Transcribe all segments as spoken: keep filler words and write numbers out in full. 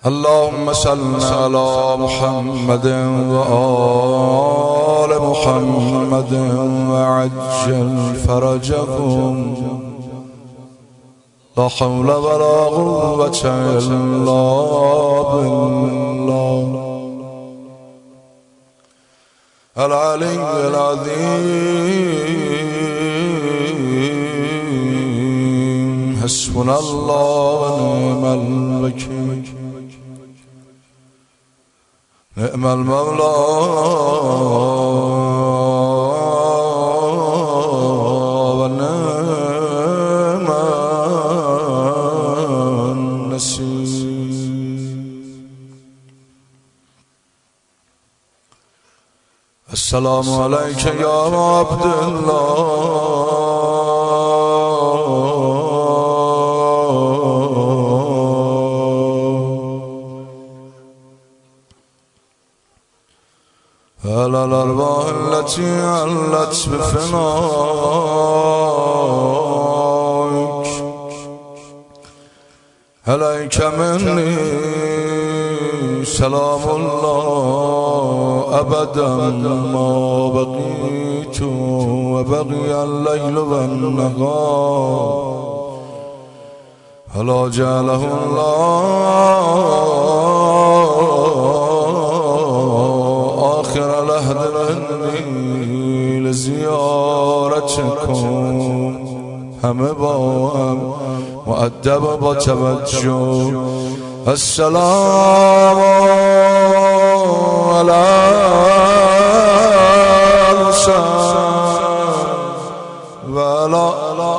اللهم صل على محمد وآل محمد وعجل فرجهم. لا حول ولا قوة إلا بالله العلي العظيم. حسبنا الله ونعم الوكيل، نعم المولى ونعم النصير. السلام عليك يا عبد الله، على الأرواح التي علت بفنائك. عليك مني سلام الله أبدا ما بقيت وبقي الليل والنهار. ألا جعله الله آخر العهد مني لزيارتكم. همه با هم مؤدب با توجه. السلام على الحسين وعلى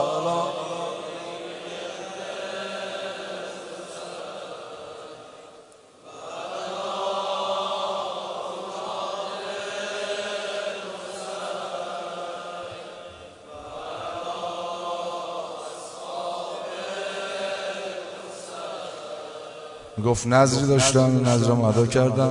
گفت نظری داشتم، این نظرم ادا کردم.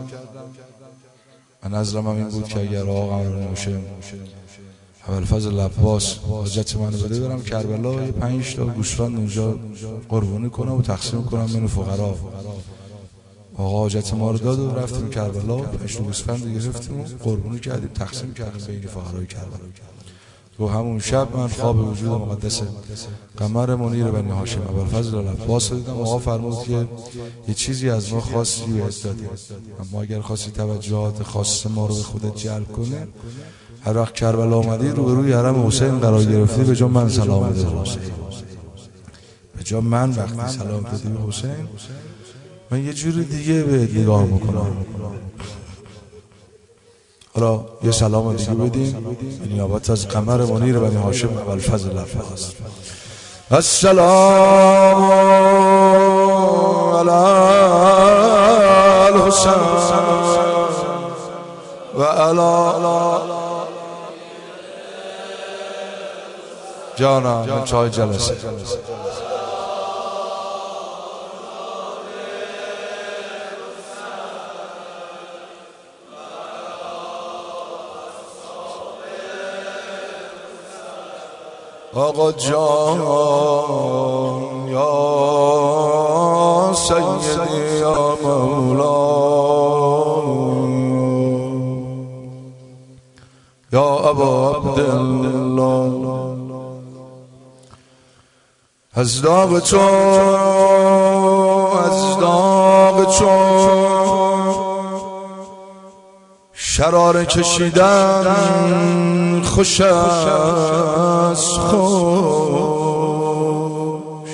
نظرم هم این بود که اگر آقا امیر موشه ابوالفضل عباس حاجت منو بده برم کربلا یه پنج تا گوسفند اونجا قربانی کنم و تقسیم کنم بین فقرا. آقا حاجت ما رو داد و رفتیم کربلا، پنج تا گوسفند گرفتیم و قربانی کردیم، تقسیم کردیم بین فقرای کربلا. تو همون شب من خواب وجود مقدس قمر منیر بنی هاشم ابوالفضل عباس رو دیدم. آقا فرمود که یه چیزی از ما خاصی بهت دادیم، اما اگر خاصی توجهات خاص ما رو به خودت جلب کنه، هر وقت کربلا آمدی روبروی حرم حسین قرار گرفتی، به جا من سلام بده حسین، به جا من وقتی سلام دادی به حسین، من یه جور دیگه بهت نگاه میکنم. حالا یه سلام دیگه بدیم نیابت از قمر منیر بنی هاشم ابوالفضل عباس. السلام علی الحسین و علی جانم من چای جلسه. آقا جان یا سیدی یا مولا یا ابا عبدالله، از داغ تو از داغ تو شرار کشیدن خوش است خوش.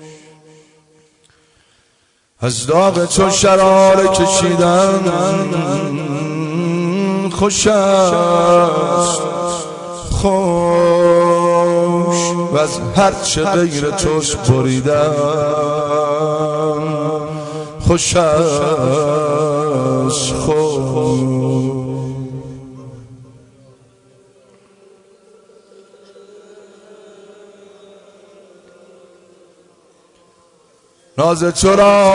از داغ تو شرار کشیدن خوش است خوش، و از هرچه غیر توش بریدن خوش است خوش. ناز چرا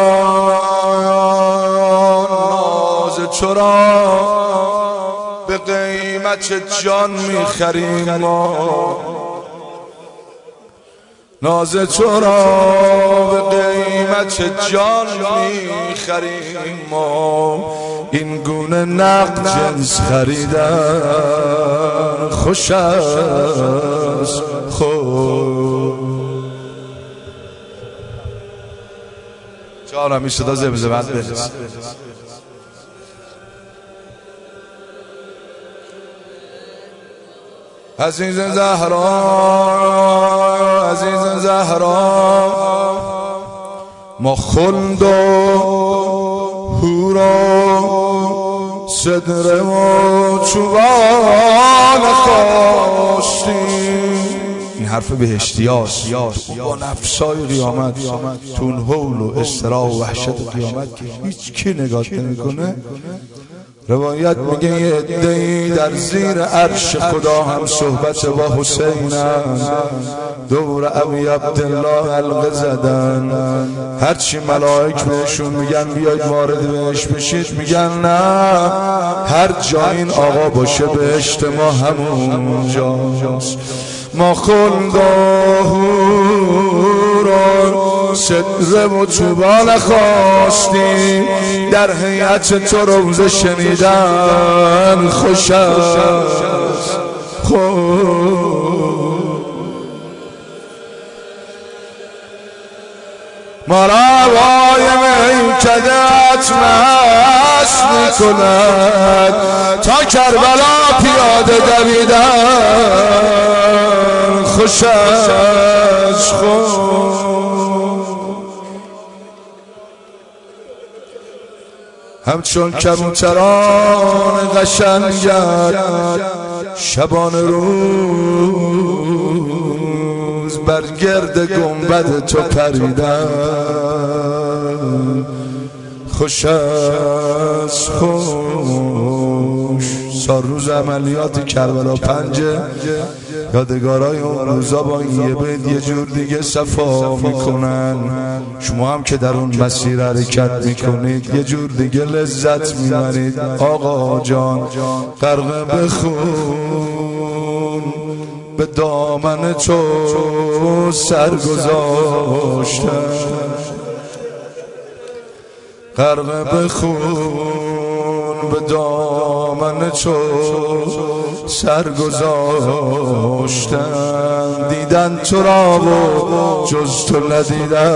ناز چرا به قیمت جان میخریم ما، ناز چرا به قیمت قیمت جان میخریم ما، این گونه نقد جنس خریدن خوش است. خب جانم این صدا زمزمت برس. عزیز زهرا عزیز زهرا ما خلد و حور و صدر و چوبان خواستیم. این حرف بهشتی هاست با نفسای قیامت، تون حول و استراح و وحشت قیامت که هیچ کی نگاه نمیکنه. روایت میگه یه عده‌ای در زیر عرش خدا هم صحبت با حسینن، دور ابی عبدالله حلقه زدن. هرچی ملائک بهشون میگن بیاید وارد بهشت بشید، میگن نه، هر جا این آقا باشه بهشت ما همون جاست. ما خلد و حور و صدر و چوبان خواستیم، در هیئت تو روزه شنیدن خوش است. ما را وای میکدت مست میکند، تا کربلا پیاده دویدن خوش است. همچون کبوتران قشنگت شبان روز بر گرد گنبد تو پریدن خوش است. خوش سال روز عملیات کربلا پنج، یادگارای اون روزا با این یه بید یه جور دیگه صفا میکنن. شما هم که در اون مسیر حرکت میکنید یه جور دیگه لذت میبرید. آقا جان غرق بخون به دامن تو سر گذاشتن، غرق بخون به دامن تو سر گذاشتن. دیدن تو را و جز تو ندیدن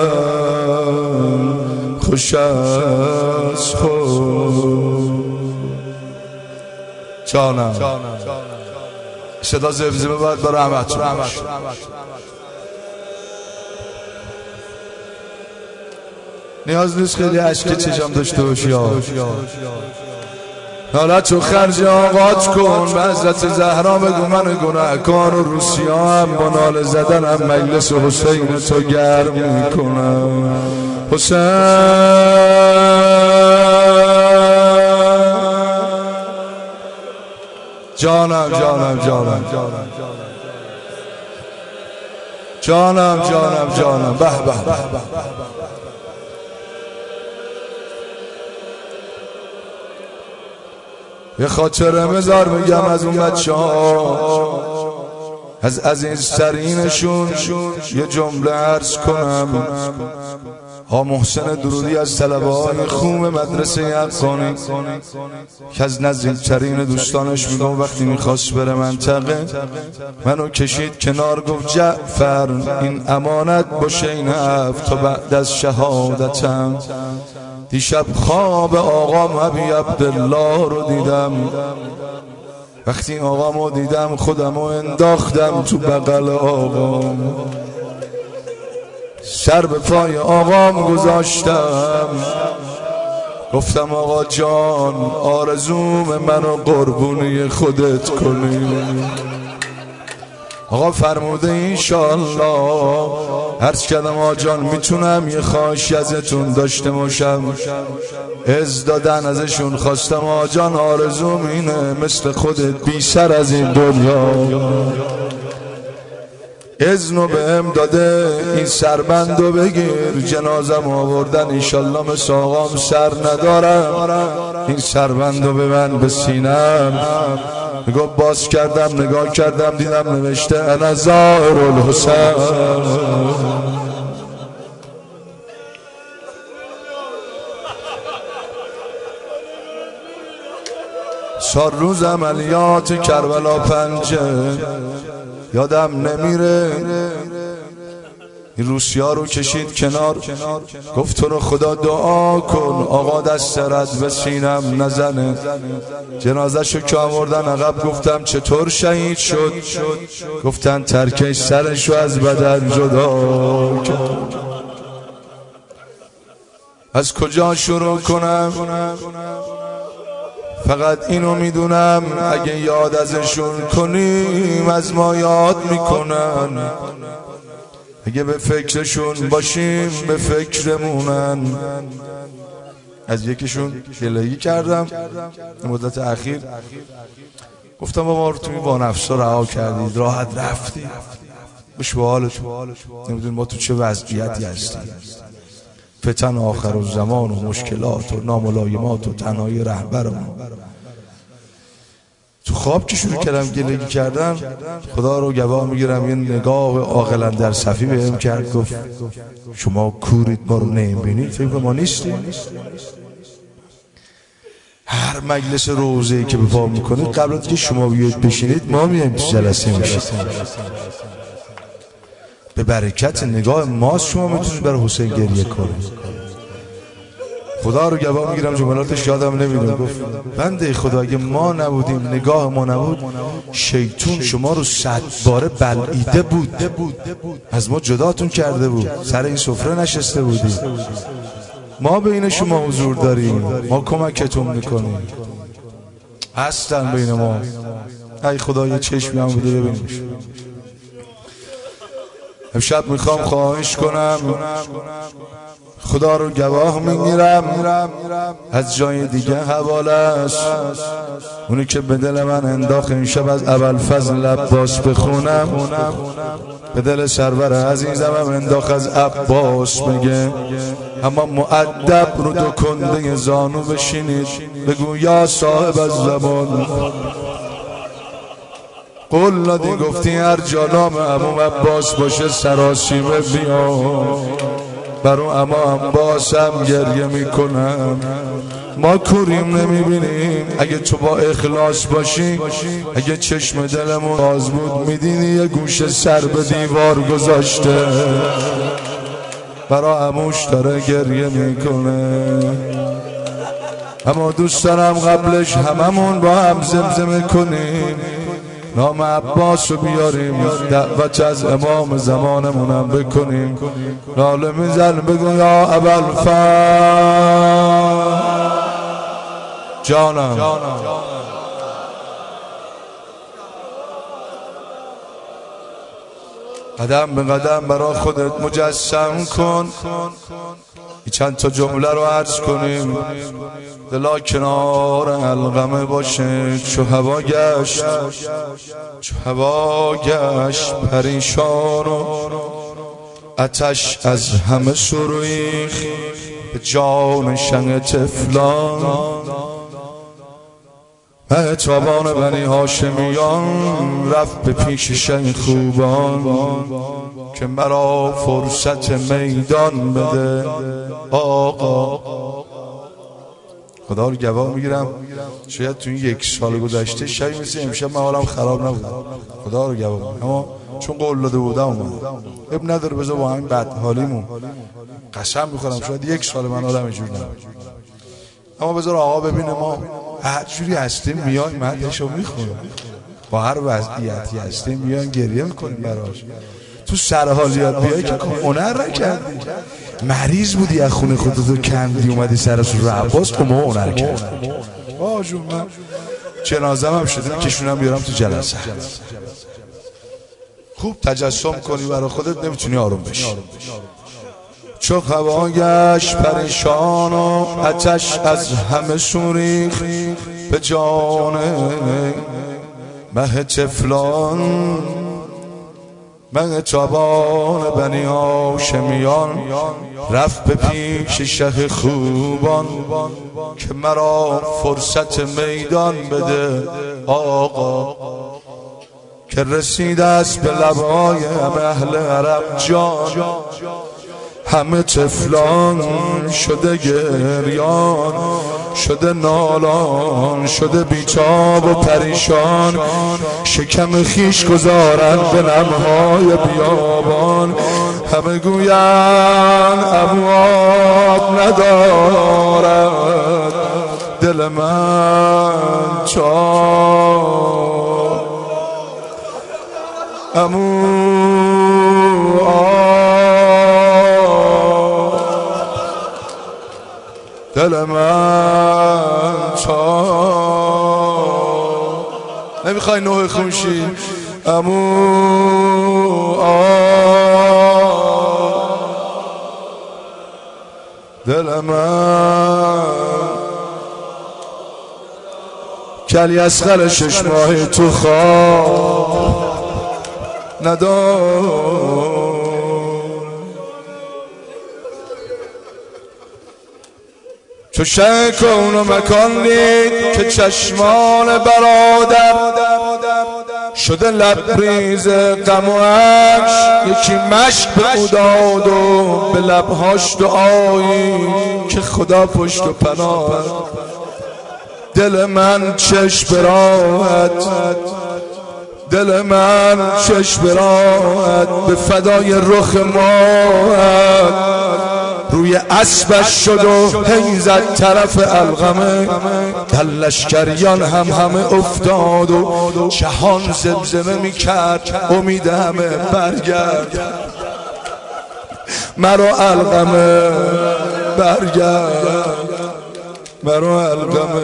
خوش است. خود جانم صدا زمزمه باید برای همتون. نیاز نیست خیلی عشق چشم داشته باشی. حالا تو خرج آغاز کن به حضرت زهرا بگو من گناهکار و روسیا هم با ناله زدن هم مجلس حسین تو گرم میکنم. حسین جانم جانم جانم جانم جانم جانم به به به. یه خاطره مزار میگم از اون بچه ها، از عزیزترینشون یه جمله عرض کنم. ها محسن درودی از طلبه های خوم مدرسه افغانی که از نزدیکترین دوستانش میگم وقتی میخواست بره منطقه منو کشید کنار، گفت جعفر این امانت باشه این هفت تا بعد از شهادتم. دیشب خواب آقام ابی عبدالله رو دیدم، وقتی آقامو دیدم خودمو انداختم تو بغل آقام، سر به پای آقام گذاشتم، گفتم آقا جان آرزوم منو قربونی خودت کنی. آقا فرموده انشالله. عرض کردم آقا جان میتونم یه خواهشی ازتون داشته باشم؟ عز دادن ازشون خواستم آقا جان آرزوم اینه مثل خودت بی سر از این دنیا اذنو بهم داده این سربندو بگیر، جنازم آوردن انشالله مثل آقام سر ندارم، این سربندو به من به سینم. نگاه باز کردم نگاه کردم دیدم نوشته انا زائر الحسین. سال روز عملیات کربلا پنجه یادم نمیره، این روسیا رو کشید کنار، گفت تو رو خدا دعا کن آقا دست رد به سینم نزنه. جنازه شو که آوردن عقب، گفتم چطور شهید شد؟ گفتن ترکش سرشو از بدن جدا کرد. از کجا شروع کنم؟ فقط اینو میدونم اگه یاد ازشون کنیم از ما یاد میکنن، اگه به فکرشون باشیم به فکرمونن. از یکیشون گله‌ای کردم مدت اخیر، گفتم بابا رو توی با نفسا رها کردید، راحت رفتید، بش به حالتون، نمیدونی ما تو چه وضعیتی هستیم. فتن آخر الزمان و مشکلات و ناملایمات و تنهایی رهبرمون. تو خواب که شروع کردم گلگی کردن، خدا رو گواه میگیرم یه نگاه عاقلا در صفی بهم کرد، گفت شما کورید ما رو نمیبینید، فکر ما نیستیم. هر مجلس روزه‌ای که به پا میکنید قبل از که شما بیاید بشینید ما میایم تو جلسه میشید. به برکت نگاه ما شما میتونید برای حسین گریه کنید. خدا رو گواه میگیرم جملاتش یادم نمیاد، گفت بنده خدا اگه ما نبودیم، نگاه ما نبود، شیطون شما رو صد باره بلعیده بود، از ما جداتون کرده بود، سر این سفره نشسته بودیم. ما بین شما حضور داریم، ما کمکتون میکنیم، هستن بین ما. ای خدا یه چشمی هم بوده ببینیش. امشب میخوام خواهش کنم، خدا رو گواه میگیرم از جای دیگه حواله است، اونی که به دل من انداخت این شب از ابوالفضل عباس بخونم، به دل سرور عزیزم هم انداخت از عباس بگه. اما مؤدب رو دو کنده زانو بشینید، بگو یا صاحب از زمان قول دادی، گفتی هر جانام عمو عباس باشه سراسیمه بیا، برو اما عباس هم گریه میکنم. ما کوریم نمیبینیم، اگه تو با اخلاص باشی، اگه چشم دلمون باز بود میدینی یه گوشه سر به دیوار گذاشته، برا عموش داره گریه میکنه. اما دوست دارم قبلش هممون با هم زمزمه کنیم، نام عباس رو بیاریم، دعوت از امام زمانمونم بکنیم. ناله میزن بگو یا ابوالفضل جانم، قدم به قدم برا خودت مجسم کن. چند تا جمله رو عرض کنیم، دلا کنار القمه باشه. چو هوا گشت چو هوا گشت پریشان و آتش از همه سوریخت به جان شنگ طفلان. مهتابان بنی هاشمیان رفت به پیش شنگ خوبان، که مرا فرصت میدان بده آقا. خدا رو گواه میگیرم شاید تو این یک سال گذشته شاید مثل امشب من حالم خراب نبود، خدا رو گواه میگیرم، اما چون قول داده بودم اومد. اب نداره بذار با همین بد حالیمون قسم میخورم شاید یک سال من حالم اینجوری نبود، اما بذار آقا ببینه ما هر جوری هستیم میان مدحشو میخونیم، با هر وضعیتی هستیم میان گریه میکنیم براش. تو سرحالیات بیایی که هنر نکردی، مریض بودی از خونه خودتو کندی اومدی سرش رو عباس که ما هنر کردی. واجون من جنازم هم شده کشونم بیارم تو جلسه، خوب تجسم کنی برای خودت نمیتونی آروم بشی. چو هوا گشت پریشان و آتش از همه سوریخت به جان مه طفلان. مهتابان بنی هاشمیان رفت به پیش شه خوبان، که مرا فرصت میدان بده آقا. که رسیده است به لبای همه اهل عرب جان، همه طفلان شده گریان، شده نالان، شده بیتاب و پریشان، شکم خیش گذارن به نمهای بیابان. همه گوین اموات ندارد دل من چار، اموات دل من چار. نمیخوای نوح خونشی؟ اموات دل من. کلی اسخر شش ماهی تو خواب ندار، چو شه کون و مکان دید که چشمان برادر شده لبریز غم و اشک. یکی مشک به او داد و به لبهاش دعایی که خدا پشت و پناه. دل من چشم براحت، دل من چشم براحت به فدای رخ ماهت. روی اسبش شد و هی زد طرف القمه، در لشکریان هم همه افتاد و جهان زمزمه میکرد امید همه برگرد. مرا القمه برگرد، مرا القمه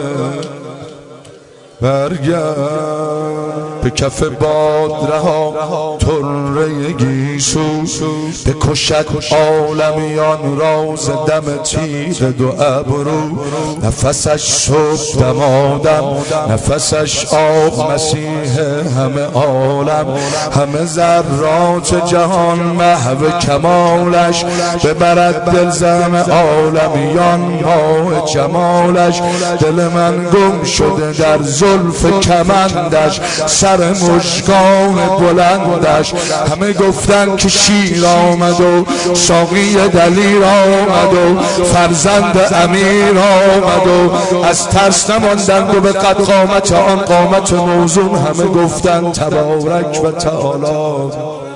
برگرد. به کف باد رها طره گیسو، بکشد عالمیان راز دم تیغ دو ابرو. نفسش صبح دمادم، نفسش آب مسیح همه عالم. همه ذرات جهان محو کمالش، ببرد دل زم عالمیان ماه جمالش. دل من گم شده در زلف کمندش، سر مشکان بلندش. همه گفتن که شیر آمد و ساقی دلیر آمد و فرزند امیر آمد و از ترس نماندند و به قد قامت آن قامت موزون. همه گفتن تبارک و تعالی.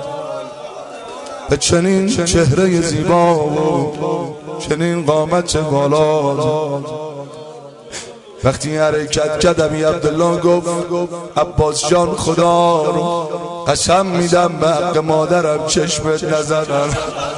به چنین چهره زیبا و چنین قامت بالا وقتی حرکت کرد امی عبدالله گفت عباس جان خدا رو قسم میدم به حق مادرم چشمت نزنم.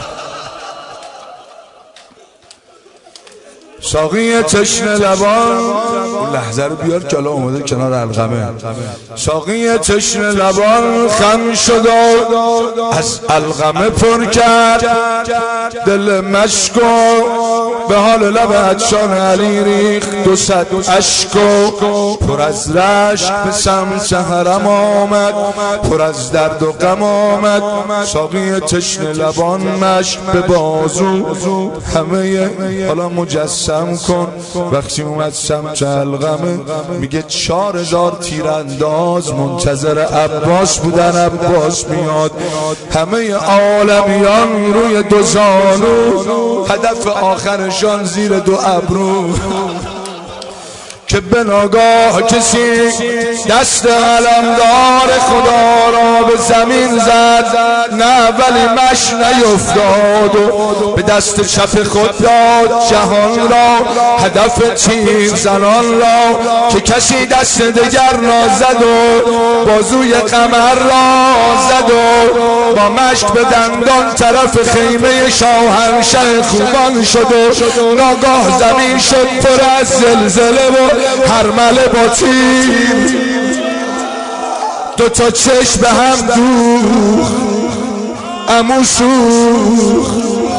ساقی تشنه لبان، اون لحظه رو بیار که الان اومده کنار القمه. ساقی تشنه لبان خم شد و از القمه پر کرد. دل مشک به حال لب عطشان علی ریخت. دو صد اشک پر از رشک به سمت حرم آمد، پر از درد و غم آمد. ساقی تشنه لبان مشک به بازو همه حالا مجسم کن. وقتی اومد سمت القمه میگه چهار هزار تیرانداز منتظر عباس بودن، عباس میاد. همه عالمیان روی دو زانو، هدف آخرشان زیر دو ابرو. که به ناگاه کسی دست علمدار خدا را به زمین زد، نه ولی مش نیفتاد و به دست چپ خود داد جهان را، هدف تیر زنان را. که کسی دست دگر را زد و بازوی قمر را زد و با مشک به دندان طرف خیمه شاهنشه خوبان شد و ناگاه زمین شد پر از زلزله و هرمله با تیر. دو تا چشم به هم دوخت، عمو سوخت.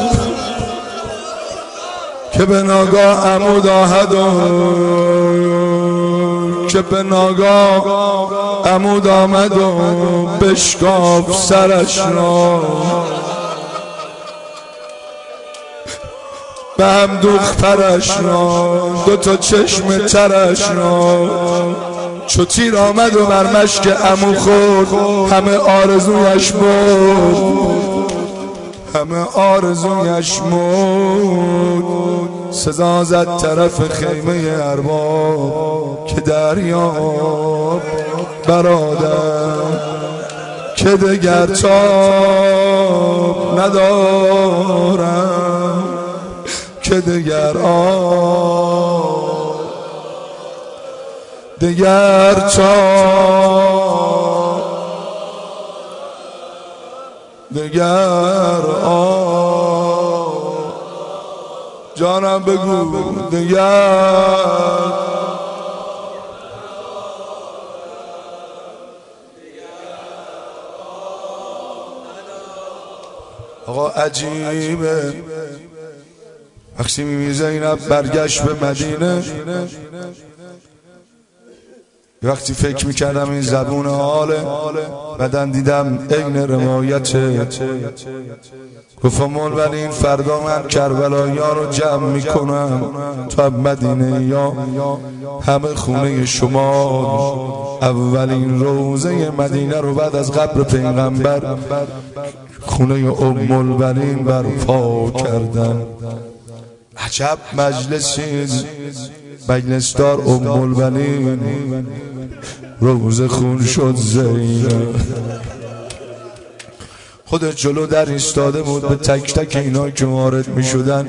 که به ناگاه عمود آهد و که به ناگاه عمود آمد و بشکاف سرش را. به هم دوخت پرش را، دو تا چشم ترش را. چو تیر آمد و مرمشک عمو خورد، همه آرزویش برد. همه آرزویش مود. صدا زد طرف خیمه ارباب که دریاب برادر که دگر تاب ندارم، که دگر آب دگر تاب دگر آب. جانم بگو دگر آقا عجیبه وقتی میبینی زینب برگشت به مدینه. وقتی فکر میکردم این زبون حاله، بعدن دیدم عین روایته. گفتم ولی این فردا من کربلایی‌ها رو جمع میکنم تا مدینه یا همه خونه شما اولین روزه مدینه رو بعد از قبر پیغمبر خونه ام البنین برپا کردن. عجب مجلسی، مجلسدار ام البنین روز خون شد زینب. خودت جلو در ایستاده بود به تک تک اینا که وارد می شدن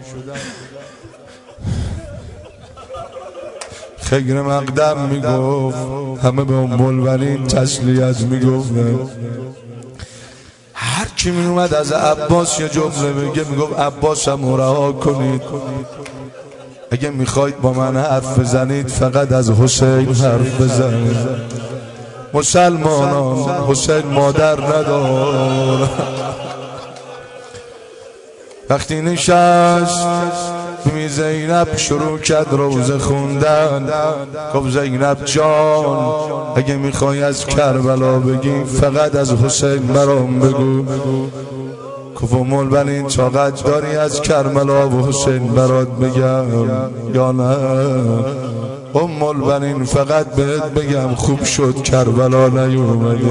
خیر مقدم می گفت، همه به ام البنین تسلیت می گفت. هر کی می اومد از عباس یه جمله بگه می گفت عباس هم رها کنید، اگه میخواید با من حرف بزنید فقط از حسین حرف بزنید. مسلمانان حسین مادر نداره. وقتی نشست ببین زینب شروع کرد روزه خوندن. گفت زینب جان اگه میخوای از کربلا بگی فقط از حسین برام بگو. گفت ام البنین طاقت داری از کربلا و حسین برات بگم یا نه؟ ام البنین فقط بهت بگم خوب شد کربلا نیومدی.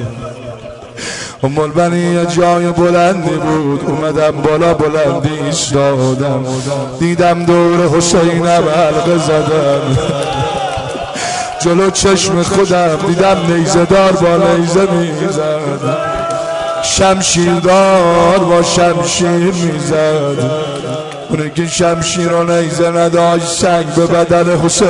ام البنین یه جای بلندی بود، اومدم بالا بلندی ایستادم، دیدم دور حسینم حلقه زدم. جلو چشم خودم دیدم نیزه دار با نیزه میزد، شمشیردار با شمشیر میزد. اونه که شمشیر و نیزه نداشت سنگ به بدن حسین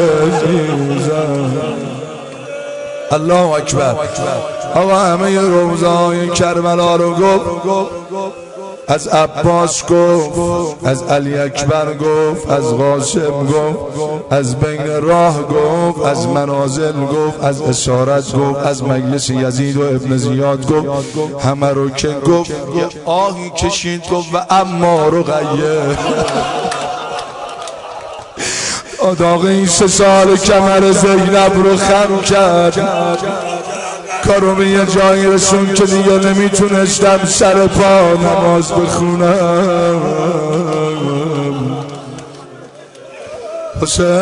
میزد. الله اکبر. آقا همه روزای کربلا رو گفت، از عباس گفت، از علی اکبر گفت، از قاسم گفت، از بین راه گفت، از منازل گفت، از اسارت گفت، از مجلس یزید و ابن زیاد گفت، همه رو که گفت یه آهی کشید گفت و اما رو غیر آداغ این سه سال کمر زینب رو خم کرد. کارو به یه جایی رسون که دیگه نمیتونستم سر پا نماز بخونم. حسین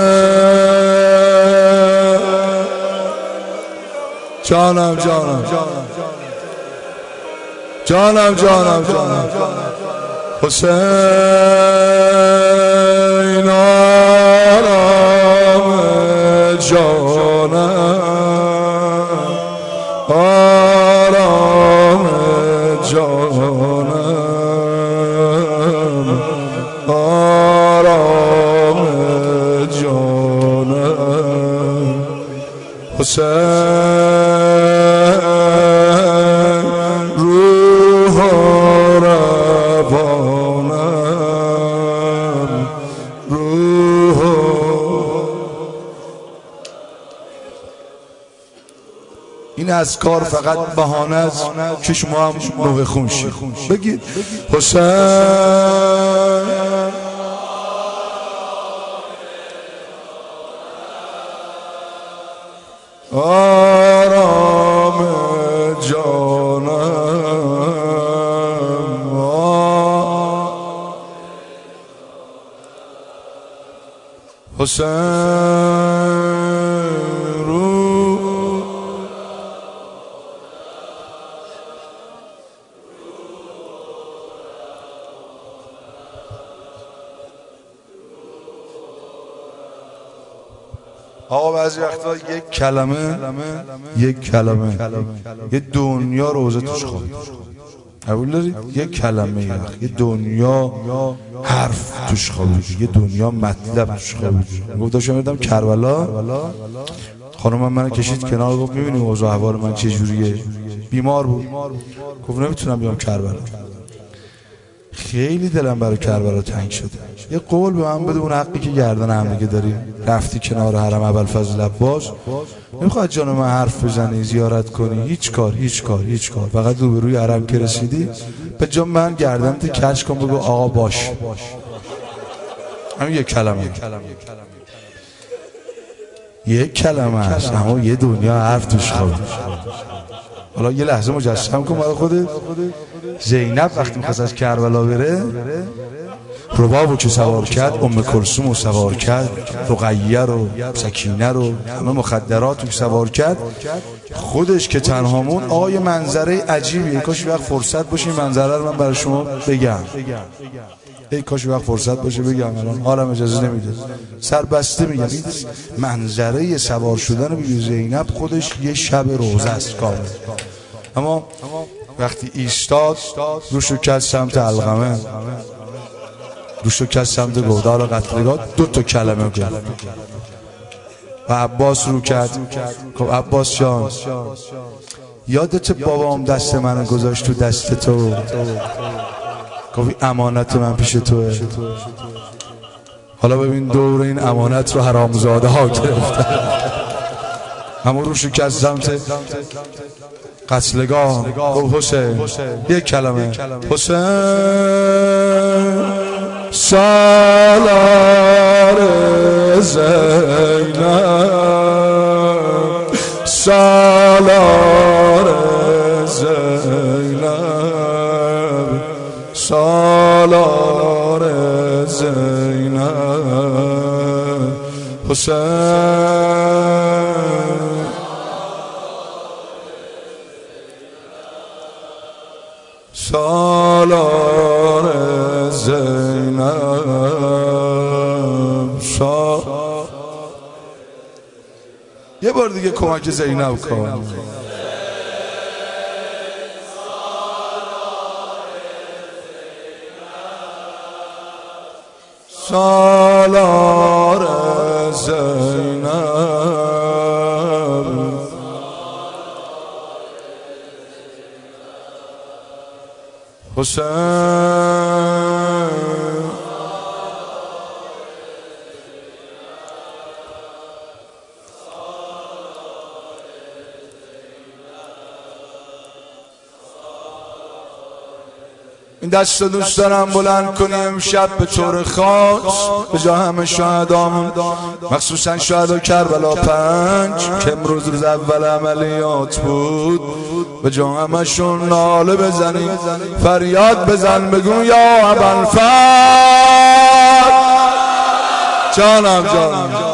جانم جانم جانم جانم جانم حسین آرام جانم آرام جانم آرام جانم حسین روح روانم روح. این از کار فقط بهانه است که شما هم نوه خون شید. بگید حسین آرام جانم حسین آقا بعضی وقتا یک کلمه یک کلمه یه دنیا روزه توش خوابید. قبول دارید؟ یک کلمه یه دنیا حرف توش خوابید، یه دنیا مطلب توش خوابید. گفتم شما کربلا، خانم من کشید کنار، گفت میبینی اوضاع احوال من چه جوریه؟ بیمار بود. گفت نمیتونم بیام کربلا. خیلی دلم برای کربلا تنگ شده. یه قول به من بده، اون حقی که گردن هم دیگه داریم، رفتی کنار حرم ابوالفضل عباس، نمیخواد جان من حرف بزنی، زیارت کنی، هیچ کار هیچ کار هیچ کار فقط روبروی حرم که رسیدی به جان من گردنت کج کن، بگو آقا باش. همین یک کلمه یک کلمه هست، اما یه دنیا حرف توش خوابید. حالا یه لحظه مجسم کن برای خودت. زینب وقتی می‌خواست از کربلا بره، ربابو که سوار کرد، ام کلثوم رو سوار کرد، رقیه رو، سکینه رو، همه مخدرات رو سوار کرد، خودش که تنها موند. آقای منظره عجیبیه، کاش وقت فرصت باشه این منظره رو من برای شما بگم. ای کاش وقت فرصت باشه بگم، الان حالم اجازه نمیده، سربسته میگم. این منظره سوار شدن بیبی زینب خودش یه شب روزه است کامل. اما وقتی ایستاد روشو کرد سمت علقمه، روشو کرد سمت گودال قتلگاه، دو تا کلمه گفت و عباس رو کرد. خب عباس جان، یادت بابام دست منو گذاشت تو دست تو، گفت امانت من پیش توه. حالا ببین دور این امانت رو حرامزاده ها گرفتن. اما روشو کرد سمت قتلگاه، گفت حسین، یک کلمه، حسین سالار زینب، سالار زینب، سالار زینب، حسین سالار زینب. سا... یه بار دیگه کمک زینب کن. سالار زینب، حسین این دست رو دوست دارم بلند کنیم امشب به طور خاص به جا همه شهدامون، مخصوصا شهدا کربلا پنج که امروز روز اول عملیات بود، به جا همه شون ناله بزنیم، فریاد بزن، بگو یا ابوالفضل جانم جانم